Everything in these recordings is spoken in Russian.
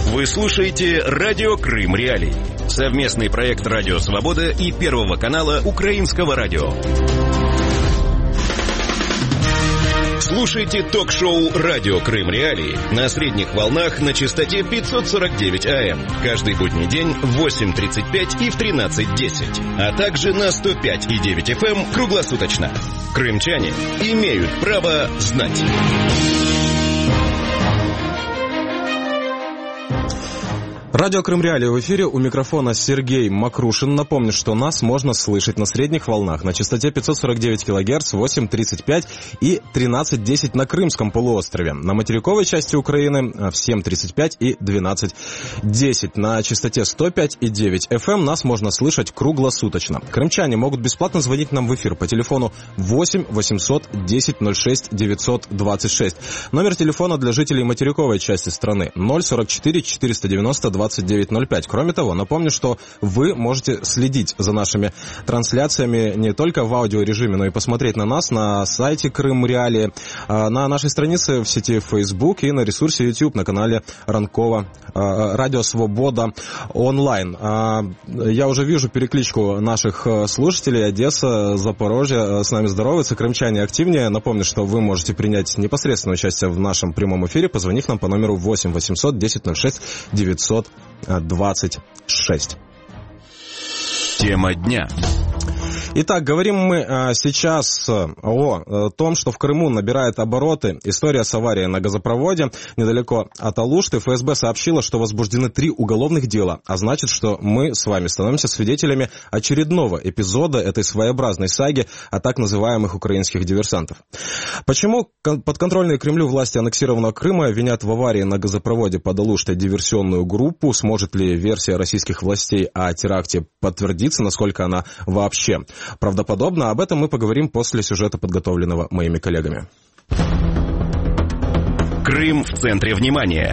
Вы слушаете «Радио Крым Реалии». Совместный проект «Радио Свобода» и Первого канала Украинского радио. Слушайте ток-шоу «Радио Крым Реалии» на средних волнах на частоте 549 АМ. Каждый будний день в 8:35 и в 13:10. А также на 105,9 FM круглосуточно. Крымчане имеют право знать. Радио Крым Реалии в эфире, у микрофона Сергей Макрушин. Напомню, что нас можно слышать на средних волнах на частоте 549 кГц, 8:35 и 13:10 на Крымском полуострове. На материковой части Украины в 7:35 и 12:10. На частоте 105,9 FM нас можно слышать круглосуточно. Крымчане могут бесплатно звонить нам в эфир по телефону 8 800 10 06 926. Номер телефона для жителей материковой части страны 044 490 2905. Кроме того, напомню, что вы можете следить за нашими трансляциями не только в аудиорежиме, но и посмотреть на нас на сайте Крым Реалии, на нашей странице в сети Facebook и на ресурсе YouTube на канале Ранкова Радио Свобода онлайн. Я уже вижу перекличку наших слушателей. Одесса, Запорожье с нами здороваются, крымчане активнее. Напомню, что вы можете принять непосредственное участие в нашем прямом эфире, позвонив нам по номеру 8 800 10 06 926. Тема дня. Итак, говорим мы сейчас о том, что в Крыму набирает обороты история с аварией на газопроводе недалеко от Алушты. ФСБ сообщила, что возбуждены 3 уголовных дела, а значит, что мы с вами становимся свидетелями очередного эпизода этой своеобразной саги о так называемых украинских диверсантов. Почему подконтрольные Кремлю власти аннексированного Крыма винят в аварии на газопроводе под Алуштой диверсионную группу? Сможет ли версия российских властей о теракте подтвердиться, насколько она вообще правдоподобно? Об этом мы поговорим после сюжета, подготовленного моими коллегами. Крым в центре внимания.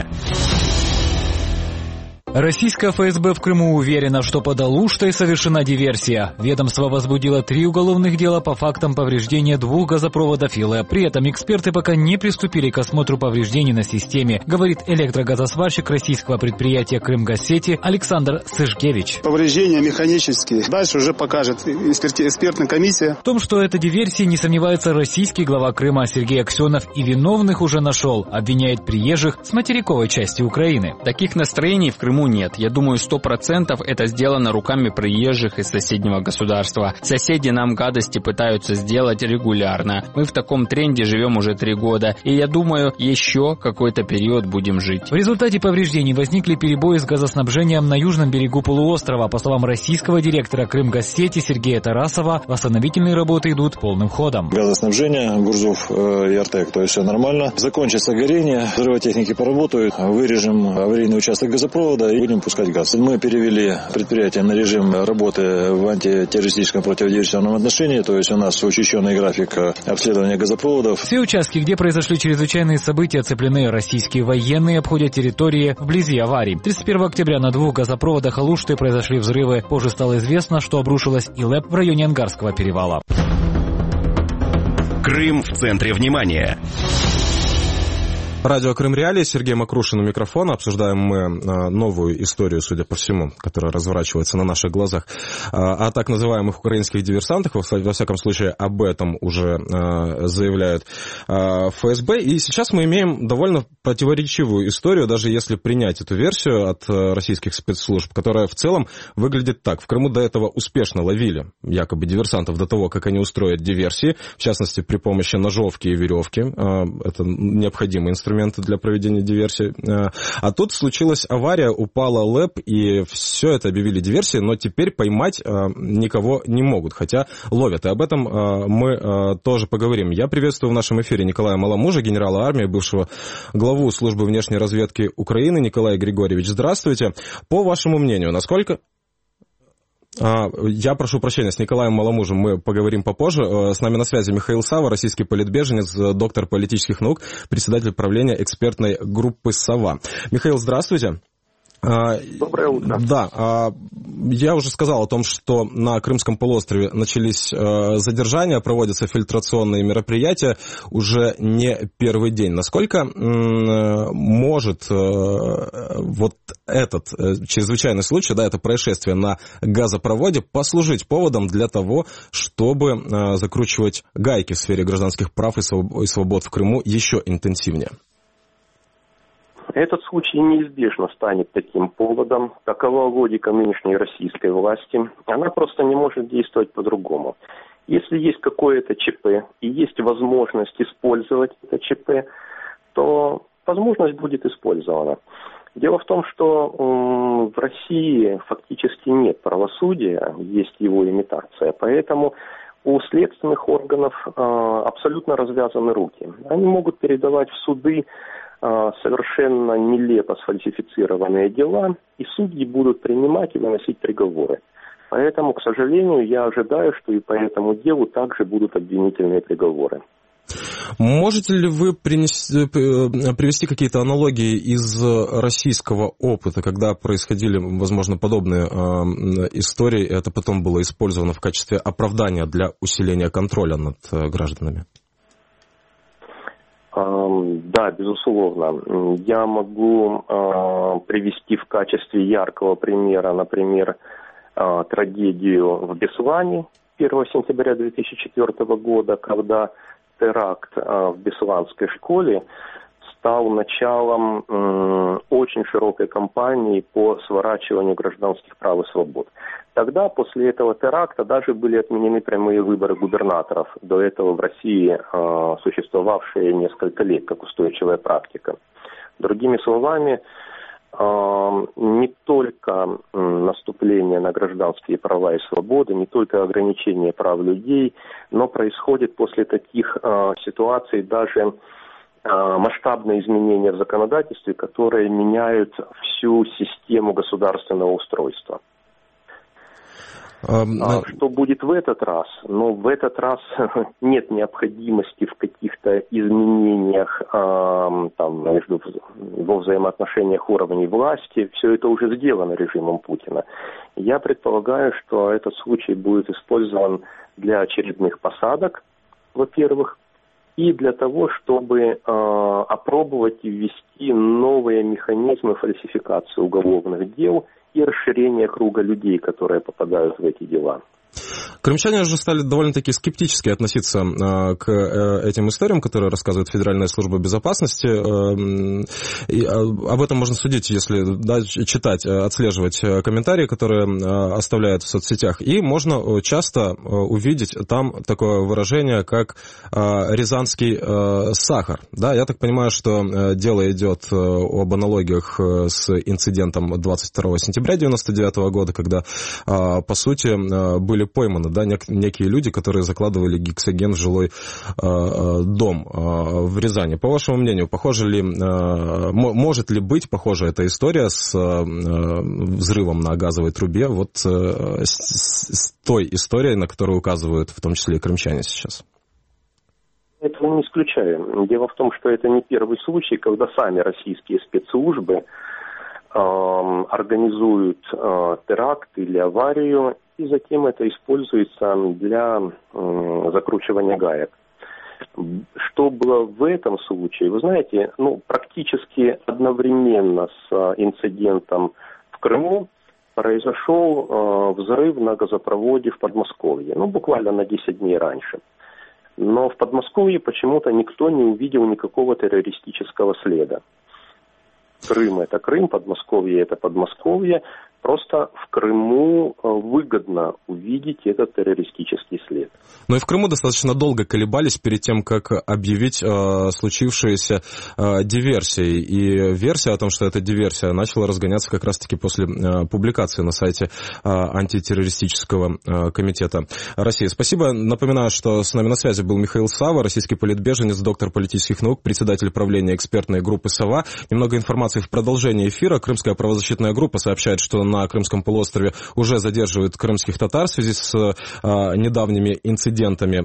Российская ФСБ в Крыму уверена, что под Алуштой совершена диверсия. Ведомство возбудило 3 уголовных дела по фактам повреждения 2 газопроводов ИЛЭП. При этом эксперты пока не приступили к осмотру повреждений на системе, говорит электрогазосварщик российского предприятия «Крымгазсети» Александр Сышкевич. Повреждения механические. Дальше уже покажет экспертная комиссия. В том, что это диверсия, не сомневается российский глава Крыма Сергей Аксенов, и виновных уже нашел. Обвиняет приезжих с материковой части Украины. Таких настроений в Крыму нет. Я думаю, 100% это сделано руками приезжих из соседнего государства. Соседи нам гадости пытаются сделать регулярно. Мы в таком тренде живем уже 3 года. И я думаю, еще какой-то период будем жить. В результате повреждений возникли перебои с газоснабжением на южном берегу полуострова. По словам российского директора Крымгазсети Сергея Тарасова, восстановительные работы идут полным ходом. Газоснабжение, Гурзуф и Артек, то есть все нормально. Закончится горение, взрывотехники поработают, вырежем аварийный участок газопровода и будем пускать газ. Мы перевели предприятие на режим работы в антитеррористическом противодиверсионном отношении, то есть у нас учащенный график обследования газопроводов. Все участки, где произошли чрезвычайные события, оцеплены. Российские военные обходят территории вблизи аварий. 31 октября на 2 газопроводах Алушты произошли взрывы. Позже стало известно, что обрушилась ИЛЭП в районе Ангарского перевала. Крым в центре внимания. Радио Крым Реалии, Сергей Макрушин у микрофона. Обсуждаем мы новую историю, судя по всему, которая разворачивается на наших глазах, о так называемых украинских диверсантах. Во всяком случае, об этом уже заявляют ФСБ. И сейчас мы имеем довольно противоречивую историю, даже если принять эту версию от российских спецслужб, которая в целом выглядит так. В Крыму до этого успешно ловили якобы диверсантов до того, как они устроят диверсии, в частности, при помощи ножовки и веревки. Это необходимый инструмент для проведения диверсии. А тут случилась авария, упала ЛЭП, и все это объявили диверсией, но теперь поймать никого не могут, хотя ловят. И об этом мы тоже поговорим. Я приветствую в нашем эфире Николая Маламужа, генерала армии, бывшего главу службы внешней разведки Украины. Николай Григорьевич, здравствуйте. По вашему мнению, насколько... Я прошу прощения, с Николаем Маламужем мы поговорим попозже. С нами на связи Михаил Сава, российский политбеженец, доктор политических наук, председатель правления экспертной группы «Сова». Михаил, здравствуйте. Доброе утро. Да, я уже сказал о том, что на Крымском полуострове начались задержания, проводятся фильтрационные мероприятия уже не первый день. Насколько может вот этот чрезвычайный случай, да, это происшествие на газопроводе, послужить поводом для того, чтобы закручивать гайки в сфере гражданских прав и свобод в Крыму еще интенсивнее? Этот случай неизбежно станет таким поводом. Такова логика нынешней российской власти. Она просто не может действовать по-другому. Если есть какое-то ЧП и есть возможность использовать это ЧП, то возможность будет использована. Дело в том, что в России фактически нет правосудия, есть его имитация. Поэтому у следственных органов абсолютно развязаны руки. Они могут передавать в суды совершенно нелепо сфальсифицированные дела, и судьи будут принимать и выносить приговоры. Поэтому, к сожалению, я ожидаю, что и по этому делу также будут обвинительные приговоры. Можете ли вы привести какие-то аналогии из российского опыта, когда происходили, возможно, подобные истории, и это потом было использовано в качестве оправдания для усиления контроля над гражданами? Да, безусловно. Я могу привести в качестве яркого примера, например, трагедию в Беслане 1 сентября 2004 года, когда теракт в Бесланской школе стал началом очень широкой кампании по сворачиванию гражданских прав и свобод. Тогда, после этого теракта, даже были отменены прямые выборы губернаторов, до этого в России существовавшие несколько лет, как устойчивая практика. Другими словами, не только наступление на гражданские права и свободы, не только ограничение прав людей, но происходит после таких ситуаций даже масштабные изменения в законодательстве, которые меняют всю систему государственного устройства. Что будет в этот раз? Ну, в этот раз нет необходимости в каких-то изменениях во взаимоотношениях уровней власти. Все это уже сделано режимом Путина. Я предполагаю, что этот случай будет использован для очередных посадок, во-первых, и для того, чтобы опробовать и ввести новые механизмы фальсификации уголовных дел и расширения круга людей, которые попадают в эти дела. Крымчане же стали довольно-таки скептически относиться к этим историям, которые рассказывает Федеральная служба безопасности. И об этом можно судить, если читать, отслеживать комментарии, которые оставляют в соцсетях. И можно часто увидеть там такое выражение, как «рязанский сахар». Да, я так понимаю, что дело идет об аналогиях с инцидентом 22 сентября 1999 года, когда, по сути, были пойманы, да, некие люди, которые закладывали гексоген в жилой дом в Рязани. По вашему мнению, может ли быть похожа эта история с взрывом на газовой трубе вот с той историей, на которую указывают в том числе и крымчане сейчас? Этого не исключаю. Дело в том, что это не первый случай, когда сами российские спецслужбы организуют теракт или аварию, и затем это используется для закручивания гаек. Что было в этом случае? Вы знаете, практически одновременно с инцидентом в Крыму произошел взрыв на газопроводе в Подмосковье, буквально на 10 дней раньше. Но в Подмосковье почему-то никто не увидел никакого террористического следа. Крым – это Крым, Подмосковье – это Подмосковье. Просто в Крыму выгодно увидеть этот террористический след. Но и в Крыму достаточно долго колебались перед тем, как объявить случившееся диверсией. И версия о том, что это диверсия, начала разгоняться как раз-таки после публикации на сайте антитеррористического комитета России. Спасибо. Напоминаю, что с нами на связи был Михаил Сава, российский политбеженец, доктор политических наук, председатель правления экспертной группы «Сова». Немного информации в продолжении эфира. Крымская правозащитная группа сообщает, что на Крымском полуострове полуострове уже задерживают крымских татар в связи с недавними инцидентами,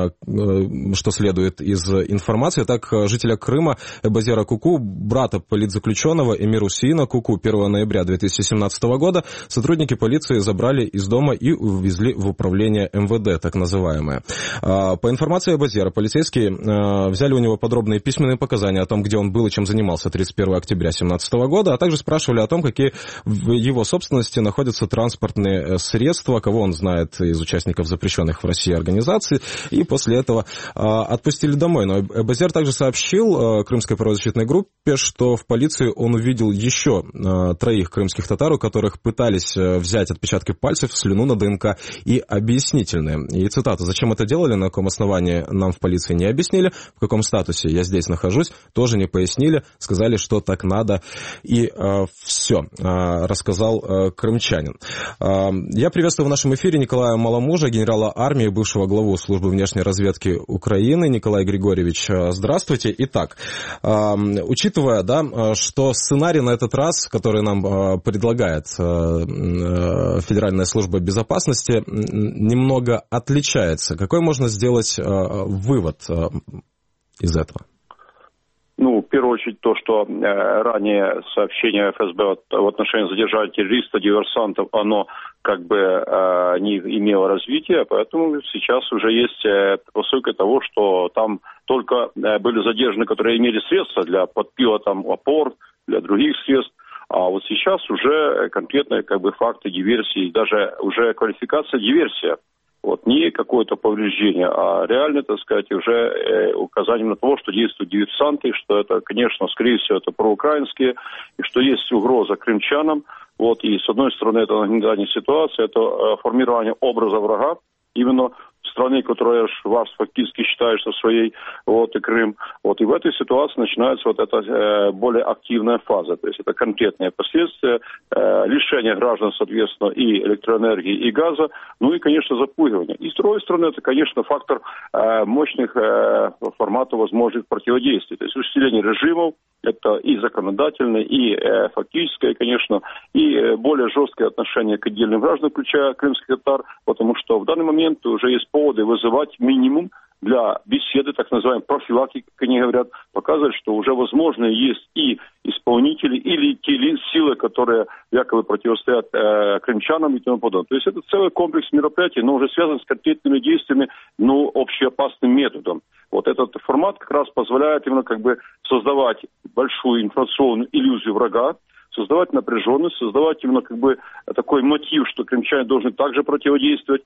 что следует из информации. Так, жителя Крыма Эбазера Куку, брата политзаключенного Эмир Усеина Куку, 1 ноября 2017 года сотрудники полиции забрали из дома и увезли в управление МВД, так называемое. По информации Эбазера, полицейские взяли у него подробные письменные показания о том, где он был и чем занимался 31 октября 2017 года, а также спрашивали о том, какие в его собственности находятся транспортные средства, кого он знает из участников запрещенных в России организаций, и после этого отпустили домой. Но Эбазер также сообщил крымской правозащитной группе, что в полиции он увидел еще 3 крымских татар, у которых пытались взять отпечатки пальцев, слюну на ДНК и объяснительные. И цитата: «Зачем это делали, на каком основании, нам в полиции не объяснили, в каком статусе я здесь нахожусь, тоже не пояснили, сказали, что так надо, и все», рассказал крымчанин. Я приветствую в нашем эфире Николая Маломужа, генерала армии, бывшего главу службы внешней разведки Украины. Николай Григорьевич, здравствуйте. Итак, учитывая, что сценарий на этот раз, который нам предлагает Федеральная служба безопасности, немного отличается, какой можно сделать вывод из этого? В первую очередь то, что ранее сообщение ФСБ в отношении задержания террористов, диверсантов, оно не имело развития, поэтому сейчас уже есть предпосылка того, что там только были задержаны, которые имели средства для подпила опор, для других средств, а вот сейчас уже конкретные факты диверсии, даже уже квалификация диверсия. Не какое-то повреждение, а реально, уже указание на то, что действуют диверсанты, что это, конечно, скорее всего, это проукраинские, и что есть угроза крымчанам. И с одной стороны, это нагнетание ситуации, это формирование образа врага, именно страны, которая вас фактически считается своей, и Крым. И в этой ситуации начинается эта более активная фаза. То есть это конкретные последствия, лишение граждан, соответственно, и электроэнергии, и газа, и, конечно, запугивание. И с другой стороны, это, конечно, фактор мощных форматов возможных противодействий. То есть усиление режимов, это и законодательное, и фактическое, конечно, и более жесткое отношение к отдельным гражданам, включая крымских татар, потому что в данный момент уже есть поводы вызывать минимум для беседы, так называемой профилактики, как они говорят, показывать, что уже возможно есть и исполнители, или те силы, которые якобы противостоят крымчанам и тому подобное. То есть это целый комплекс мероприятий, но уже связан с конкретными действиями, общеопасным методом. Этот формат как раз позволяет именно создавать большую информационную иллюзию врага, создавать напряженность, создавать именно такой мотив, что крымчане должны также противодействовать.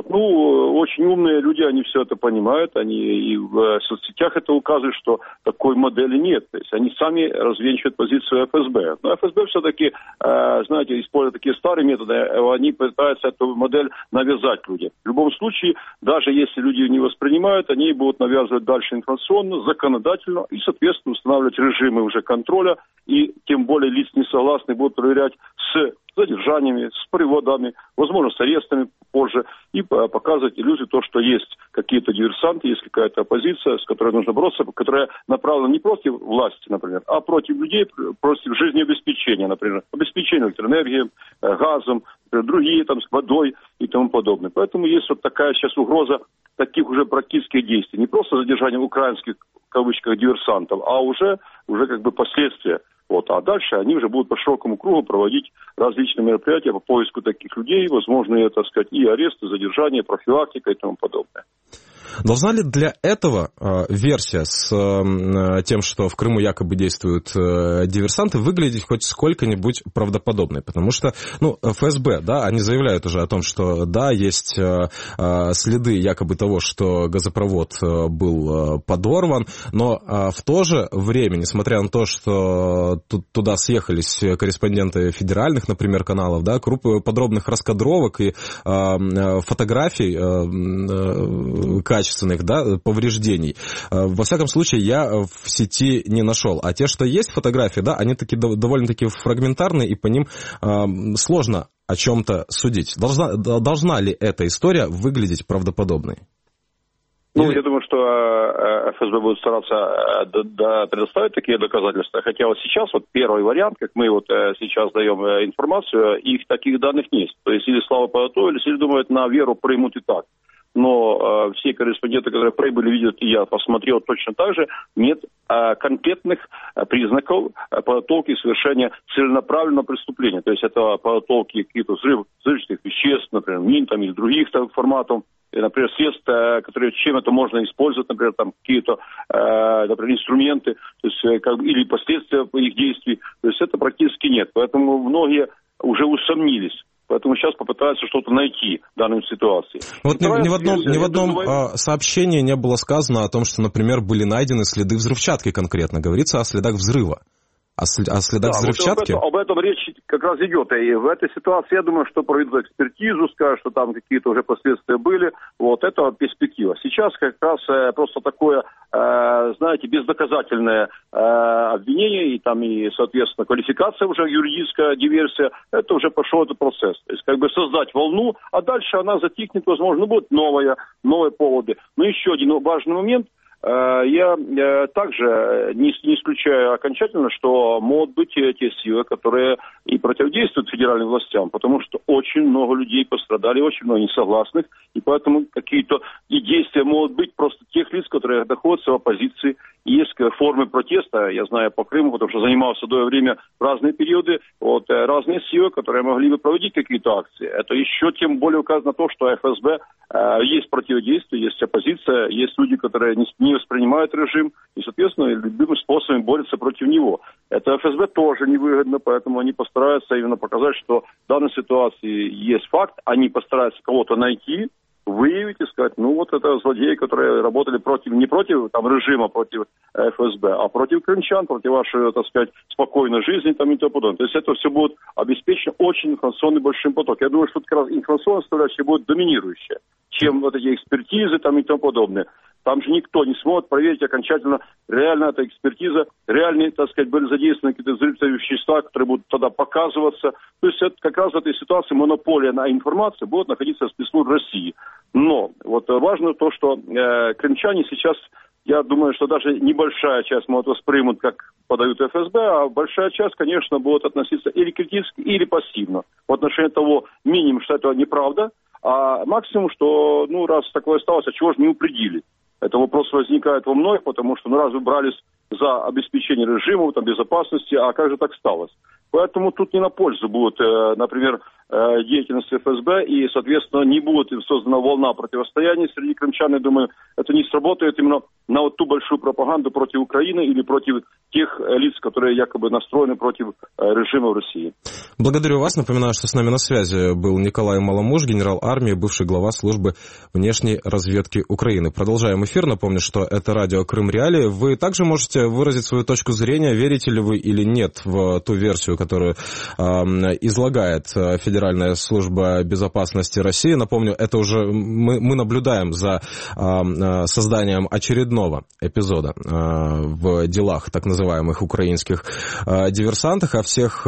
Очень умные люди, они все это понимают, они и в соцсетях это указывают, что такой модели нет. То есть они сами развенчивают позицию ФСБ. Но ФСБ все-таки, используя такие старые методы, они пытаются эту модель навязать людям. В любом случае, даже если люди не воспринимают, они будут навязывать дальше информационно, законодательно и, соответственно, устанавливать режимы уже контроля, и тем более лиц несогласных будут проверять с задержаниями, с приводами, возможно, с арестами позже, и показывать иллюзию то, что есть какие-то диверсанты, есть какая-то оппозиция, с которой нужно бороться, которая направлена не против власти, например, а против людей, против жизнеобеспечения, например, обеспечения электроэнергией, газом, например, другие, с водой и тому подобное. Поэтому есть такая сейчас угроза таких уже практических действий. Не просто задержание украинских, в кавычках, диверсантов, а уже последствия. А дальше они уже будут по широкому кругу проводить различные мероприятия по поиску таких людей, возможно, и аресты, задержания, профилактика и тому подобное. Должна ли для этого версия с тем, что в Крыму якобы действуют диверсанты, выглядеть хоть сколько-нибудь правдоподобной? Потому что, ФСБ, они заявляют уже о том, что, есть следы якобы того, что газопровод был подорван, но в то же время, несмотря на то, что туда съехались корреспонденты федеральных, например, каналов, группы подробных раскадровок и фотографий качественных, повреждений. Во всяком случае, я в сети не нашел. А те, что есть фотографии, они довольно-таки фрагментарные, и по ним сложно о чем-то судить. Должна ли эта история выглядеть правдоподобной? Ну, я думаю, что ФСБ будет стараться предоставить такие доказательства. Хотя вот сейчас вот первый вариант, как мы вот сейчас даем информацию, их таких данных нет. То есть или слава подготовились, или думают, на веру примут и так. Но все корреспонденты, которые прибыли, видят, и я посмотрел точно так же, нет конкретных признаков подготовки совершения целенаправленного преступления. То есть это подготовки каких-то взрывчатых веществ, например, мин там, или других форматов, например, средств, которые чем это можно использовать, например, там какие-то, например, инструменты, то есть, или последствия их действий. То есть это практически нет. Поэтому многие уже усомнились. Поэтому сейчас попытаются что-то найти в данной ситуации. Вот ни в одном сообщении не было сказано о том, что, например, были найдены следы взрывчатки конкретно. Говорится о следах взрыва. О следах взрывчатки? Вот об этом речь как раз идет. И в этой ситуации, я думаю, что проведут экспертизу, скажут, что там какие-то уже последствия были. Вот это перспектива. Сейчас как раз просто такое, знаете, бездоказательное обвинение, и, соответственно, квалификация уже, юридическая диверсия, это уже пошел этот процесс. То есть, создать волну, а дальше она затихнет, возможно, будут новые поводы. Но еще один важный момент. Я также не исключаю окончательно, что могут быть те силы, которые и противодействуют федеральным властям, потому что очень много людей пострадали, очень много несогласных, и поэтому какие-то и действия могут быть просто тех лиц, которые находятся в оппозиции. Есть формы протеста, я знаю по Крыму, потому что занимался в свое время в разные периоды, разные силы, которые могли бы проводить какие-то акции. Это еще тем более указано на то, что ФСБ есть противодействие, есть оппозиция, есть люди, которые не воспринимают режим и, соответственно, любыми способами борются против него. Это ФСБ тоже невыгодно, поэтому они постараются именно показать, что в данной ситуации есть факт, они постараются кого-то найти, выявить и сказать, это злодеи, которые работали не против режима, против ФСБ, а против крымчан, против вашей, так сказать, спокойной жизни и тому подобное. То есть это все будет обеспечено очень информационный большим потоком. Я думаю, что как раз информационная составляющая будет доминирующая, чем вот эти экспертизы и тому подобное. Там же никто не сможет проверить окончательно, реально эта экспертиза, реальные, так сказать, были задействованы какие-то взрывчатые вещества, которые будут тогда показываться. То есть это как раз в этой ситуации монополия на информацию будет находиться в спецслужб России. Но важно то, что крымчане сейчас, я думаю, что даже небольшая часть могут воспримут, как подают ФСБ, а большая часть, конечно, будет относиться или критически, или пассивно. В отношении того, минимум, что это неправда, а максимум, что, раз такое сталось, а чего же не упредили? Это вопрос возникает во многих, потому что раз вы брались за обеспечение режима, безопасности, а как же так сталось? Поэтому тут не на пользу будет, например, деятельности ФСБ, и, соответственно, не будет создана волна противостояния среди крымчан. Я думаю, это не сработает именно на ту большую пропаганду против Украины или против тех лиц, которые якобы настроены против режима в России. Благодарю вас. Напоминаю, что с нами на связи был Николай Маломуж, генерал армии, бывший глава службы внешней разведки Украины. Продолжаем эфир. Напомню, что это радио Крым Реалии. Вы также можете выразить свою точку зрения, верите ли вы или нет в ту версию, которую излагает Федеральная служба безопасности России. Напомню, это уже мы наблюдаем за созданием очередного эпизода в делах так называемых украинских диверсантах, о всех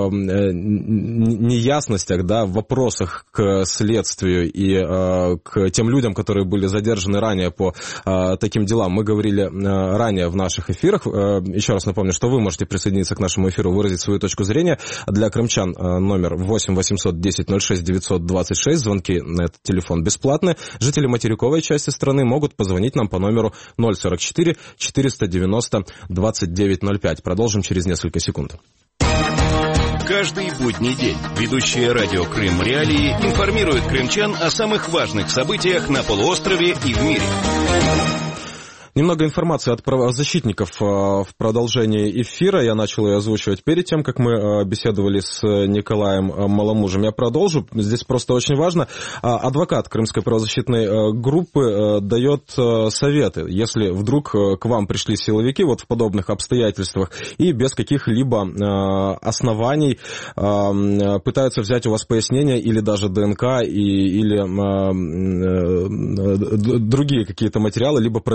неясностях, в вопросах к следствию и к тем людям, которые были задержаны ранее по таким делам. Мы говорили ранее в наших эфирах. Еще раз напомню, что вы можете присоединиться к нашему эфиру, выразить свою точку зрения. Для крымчан номер 8 800 10 06 926. Звонки на этот телефон бесплатные. Жители материковой части страны могут позвонить нам по номеру 044 490 2905. Продолжим через несколько секунд. Каждый будний день ведущие радио Крым Реалии информируют крымчан о самых важных событиях на полуострове и в мире. Немного информации от правозащитников в продолжении эфира. Я начал ее озвучивать перед тем, как мы беседовали с Николаем Маломужем. Я продолжу. Здесь просто очень важно. Адвокат Крымской правозащитной группы дает советы. Если вдруг к вам пришли силовики в подобных обстоятельствах и без каких-либо оснований пытаются взять у вас пояснения или даже ДНК или другие какие-то материалы, либо провести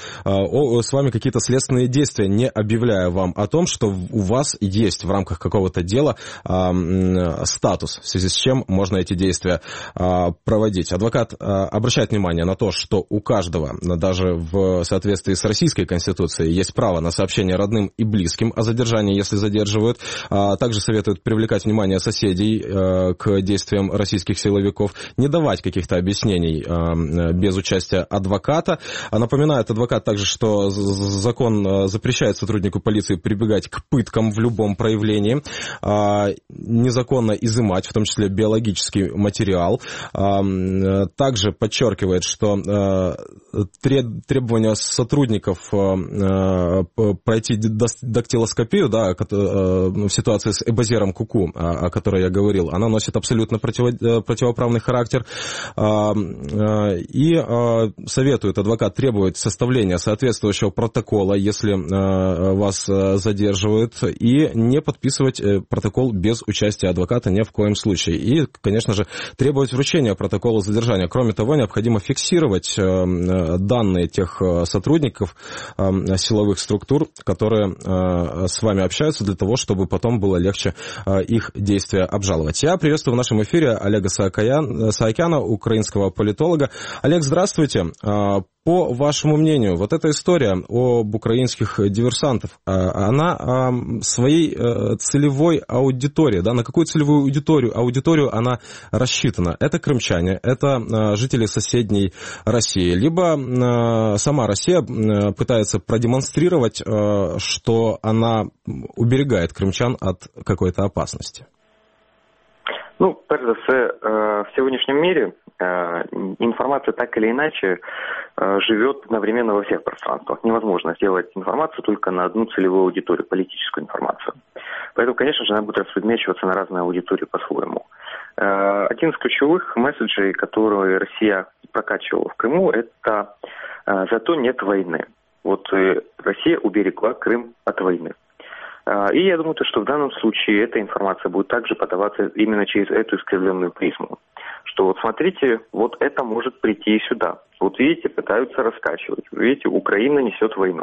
с вами какие-то следственные действия, не объявляя вам о том, что у вас есть в рамках какого-то дела статус, в связи с чем можно эти действия проводить. Адвокат обращает внимание на то, что у каждого, даже в соответствии с Российской Конституцией, есть право на сообщение родным и близким о задержании, если задерживают. Также советует привлекать внимание соседей к действиям российских силовиков, не давать каких-то объяснений без участия адвоката. Напоминает адвокат также, что закон запрещает сотруднику полиции прибегать к пыткам в любом проявлении, незаконно изымать, в том числе биологический материал. Также подчеркивает, что требования сотрудников пройти дактилоскопию, да, в ситуации с Эбазером Куку, о которой я говорил, она носит абсолютно противоправный характер. И советует адвокат требовать составления соответствующего протокола, если вас задерживают, и не подписывать протокол без участия адвоката ни в коем случае. И, конечно же, требовать вручения протокола задержания. Кроме того, необходимо фиксировать данные тех сотрудников силовых структур, которые с вами общаются, для того, чтобы потом было легче их действия обжаловать. Я приветствую в нашем эфире Олега Саакяна, украинского политолога. Олег, здравствуйте. По вашему мнению, вот эта история об украинских диверсантах, она своей целевой аудитории, да, на какую целевую аудиторию она рассчитана? Это крымчане, это жители соседней России, либо сама Россия пытается продемонстрировать, что она уберегает крымчан от какой-то опасности? Ну, перш за все, в сегодняшнем мире информация так или иначе живет одновременно во всех пространствах. Невозможно сделать информацию только на одну целевую аудиторию, политическую информацию. Поэтому, конечно же, она будет распредмечиваться на разные аудитории по-своему. Один из ключевых месседжей, который Россия прокачивала в Крыму, это «зато нет войны». Вот Россия уберегла Крым от войны. И я думаю, что в данном случае эта информация будет также подаваться именно через эту искривленную призму. Что вот смотрите, вот это может прийти и сюда. Вот видите, пытаются раскачивать. Видите, Украина несет войну.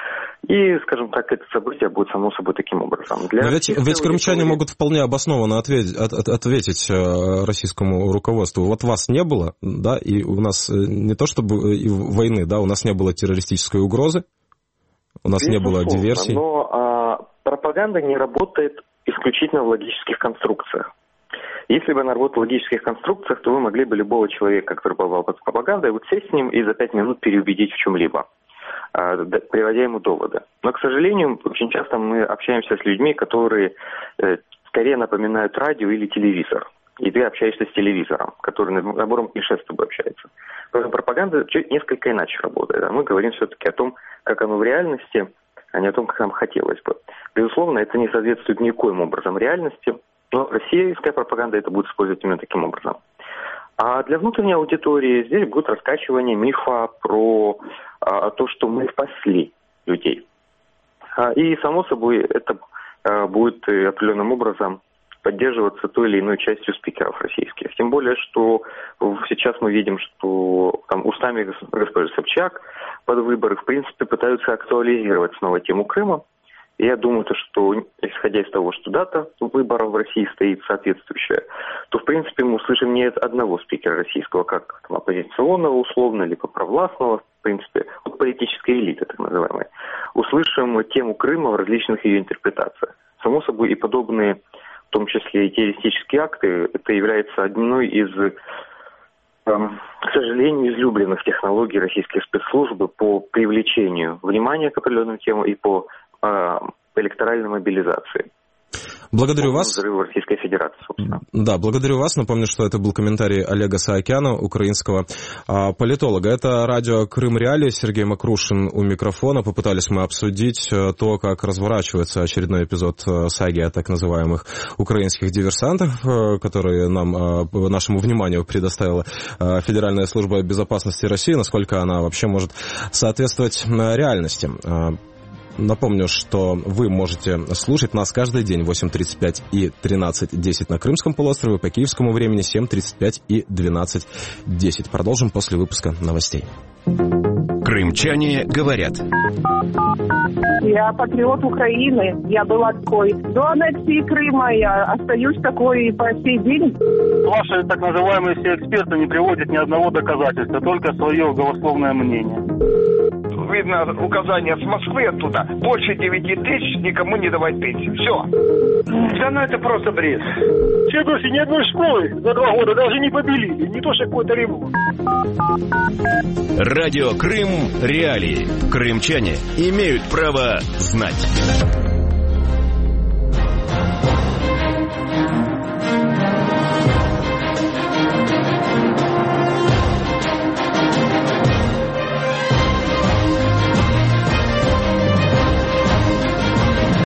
И, скажем так, это событие будет само собой таким образом. Ведь крымчане могут вполне обоснованно ответить российскому руководству. Вот вас не было, да, и у нас не то чтобы войны, да, у нас не было террористической угрозы, у нас не было диверсий. Но пропаганда не работает исключительно в логических конструкциях. Если бы она работала в логических конструкциях, то вы могли бы любого человека, который попал под пропагандой, вот сесть с ним и за 5 минут переубедить в чем-либо, приводя ему доводы. Но, к сожалению, очень часто мы общаемся с людьми, которые скорее напоминают радио или телевизор. И ты общаешься с телевизором, который набором клише с тобой общается. Поэтому пропаганда несколько иначе работает. А мы говорим все-таки о том, как оно в реальности, а не о том, как нам хотелось бы. Безусловно, это не соответствует никоим образом реальности, но российская пропаганда это будет использовать именно таким образом. А для внутренней аудитории здесь будет раскачивание мифа про то, что мы спасли людей. И, само собой, это будет определенным образом поддерживаться той или иной частью спикеров российских. Тем более, что сейчас мы видим, что там устами госпожи Собчак под выборы, в принципе, пытаются актуализировать снова тему Крыма. И я думаю, что, исходя из того, что дата выборов в России стоит соответствующая, то, в принципе, мы услышим не от одного спикера российского, как там, оппозиционного условно, либо провластного, в принципе, от политической элиты, так называемой. Услышим тему Крыма в различных ее интерпретациях. Само собой, и подобные, в том числе и террористические акты, это является одной из, к сожалению, излюбленных технологий российских спецслужб по привлечению внимания к определенным темам и по электоральной мобилизации. Благодарю вас. Взрыв Российской Федерации, собственно. Да, благодарю вас. Напомню, что это был комментарий Олега Саакяна, украинского политолога. Это радио Крым Реалии, Сергей Макрушин у микрофона. Попытались мы обсудить то, как разворачивается очередной эпизод саги о так называемых украинских диверсантах, которые нашему вниманию предоставила Федеральная служба безопасности России, насколько она вообще может соответствовать реальности. Напомню, что вы можете слушать нас каждый день в 8:35 и 13:10 на Крымском полуострове, по киевскому времени 7:35 и 12:10. Продолжим после выпуска новостей. Крымчане говорят. Я патриот Украины. Я была такой до аннексии Крыма. Я остаюсь такой и по сей день. Ваши так называемые все эксперты не приводят ни одного доказательства, только свое голословное мнение. Видно указание с Москвы оттуда. Больше 9 тысяч никому не давать пенсию. Все. Да ну это просто бред. Чебурси ни одной школы за 2 года даже не побелили. Не то, что какой-то ремонт. Радио Крым Реалии. Крымчане имеют право знать.